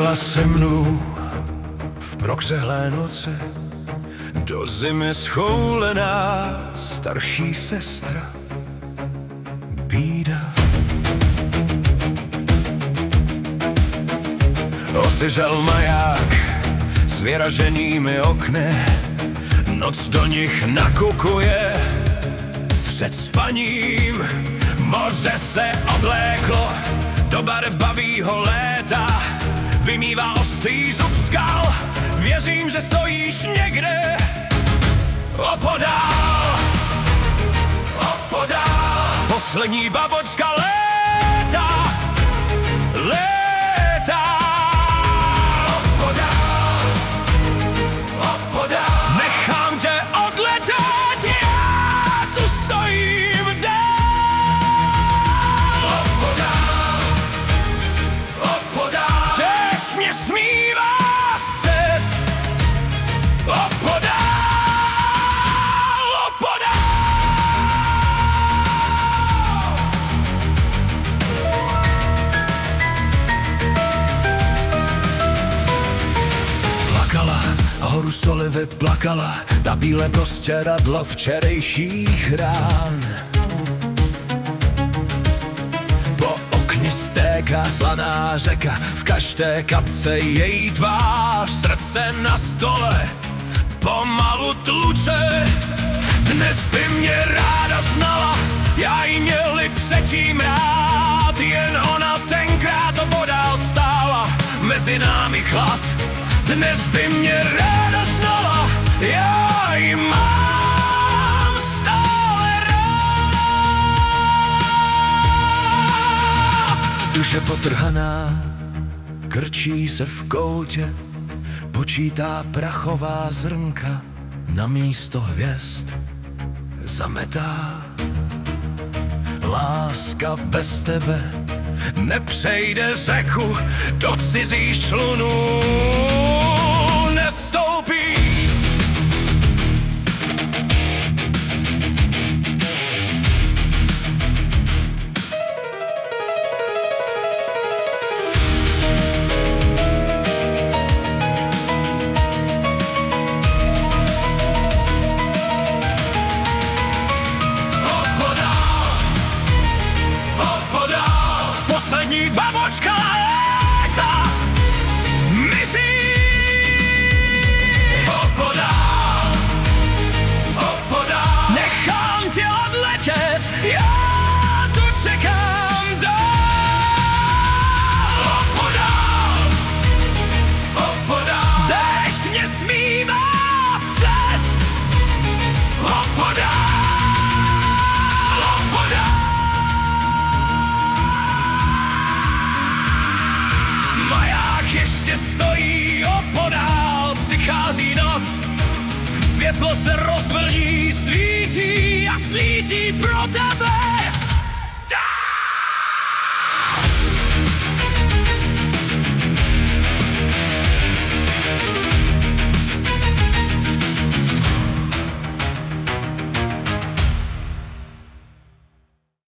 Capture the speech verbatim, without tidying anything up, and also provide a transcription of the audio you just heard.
Chodila se mnou v prokřehlé noci do zimy schoulená starší sestra bída. Osiřel maják s vyraženými okny, noc do nich nakukuje. Před spaním moře se obléklo do barev bavýho léta, vymývá ostrý zub skal. Věřím, že stojíš někde opodál, opodál. Poslední babočka léta, léta. Opodál, opodál. Nechám tě odletět, já tu stojím dál. Opodál, opodál. Těž mě smívá z cest. Opodál, opodál. Plakala, horu soli vyplakala, na bílé prostěradlo včerejších rán. Po okně stéká slaná řeka, v každé kapce její tvář. Srdce na stole pomalu tluče. Dnes by mě ráda znala, já jí měli předtím rád. Jen ona tenkrát opodál stála, mezi námi chlad. Dnes by mě ráda znala, já jí mám stále rád. Duše potrhaná, krčí se v koutě, počítá prachová zrnka, na místo hvězd zametá. Láska bez tebe nepřejde řeku, do cizích člunů nevstoupí. Poslední babočka léta mizí. Opodál, opodál. Nechám tě odletět, já tu čekám dál. Opodál, opodál. Déšť mě smívá z cest. Opodál. Ještě stojí opodál, přichází noc, světlo se rozvlní, svítí a svítí pro tebe.